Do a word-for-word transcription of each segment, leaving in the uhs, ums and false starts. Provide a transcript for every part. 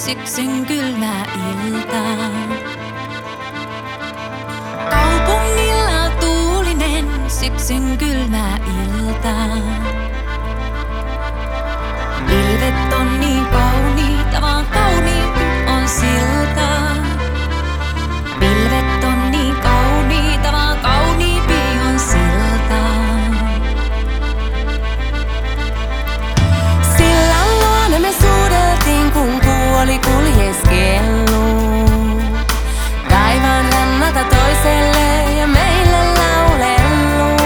syksyn kylmä ilta. Kaupungilla tuulinen syksyn kylmä ilta. Pilvet on niin kauniita, vaan kauniimpi on silta. Pilvet on niin kauniita, vaan kauniimpi on silta. Sillan luona me suudeltiin, kun kuoli kuljeskellu. Taivaan rannalta toiselle ja meille laulellu.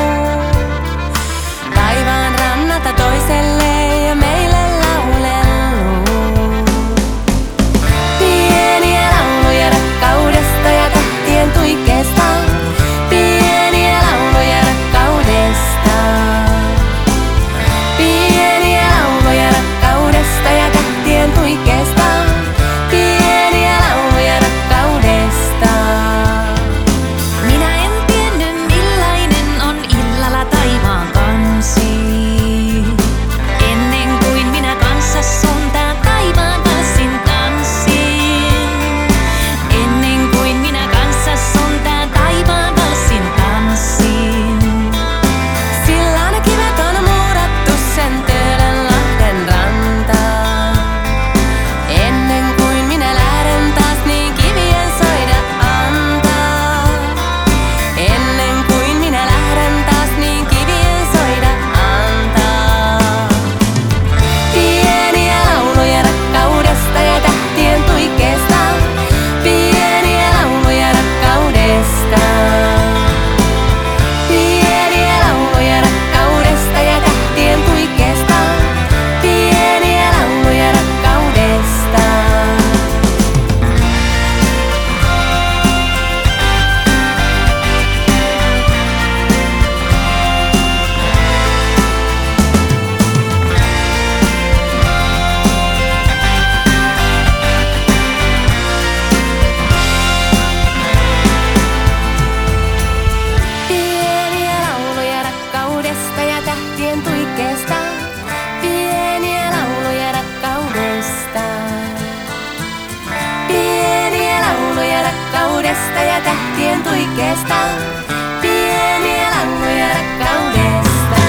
Taivaan rannalta toiselle ja meille laulellu. Pieniä lauluja rakkaudesta ja tähtien tuikeesta. Pieniä lauluja rakkaudesta. Pieniä lauluja rakkaudesta ja tähtien tuikeesta. Pieniä lauluja rakkaudesta. Minä en tiennyt millainen on illalla taivaan kansi. Ennen kuin minä kanssa sun tää taivaan valssin tanssin. Ennen kuin minä kanssa sun tää taivaan valssin tanssin. Sillan kivet on muurattu sen Töölönlahden rantaan. Ennen kuin minä lähden taas niin kivien soida antaa. Ennen kuin minä lähden taas niin kivien soida antaa. Pieniä lauluja rakkaudesta ja tähtien tuikeesta. Pieniä lauluja rakkaudesta. Pieniä lauluja rakkaudesta ja tähtien tuikeesta. Pieniä lauluja rakkaudesta. Pieniä lauluja rakkaudesta ja tähtien tuikeesta. Pieniä lauluja rakkaudesta. Pieniä lauluja rakkaudesta ja tähtien tuikeesta. Pieniä lauluja rakkaudesta.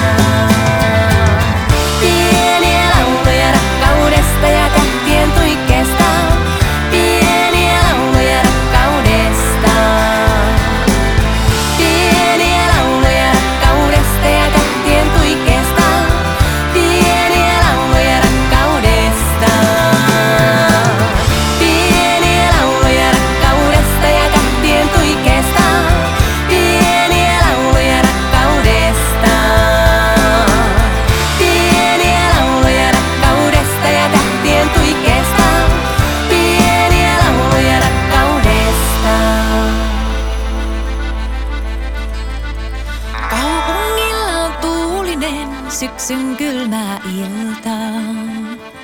Pieniä lauluja rakkaudesta ja tähtien tuikeesta. Pieniä lauluja rakkaudesta. Pieniä lauluja rakkaudesta ja tähtien tuikeesta. Pieniä lauluja rakkaudesta. Pieniä lauluja rakkaudesta ja tähtien tuikeesta. Pieniä lauluja rakkaudesta. Pieniä lauluja rakkaudesta ja tähtien tuikeesta. Pieniä lauluja rakkaudesta. Kaupungilla on tuulinen syksyn kylmä ilta.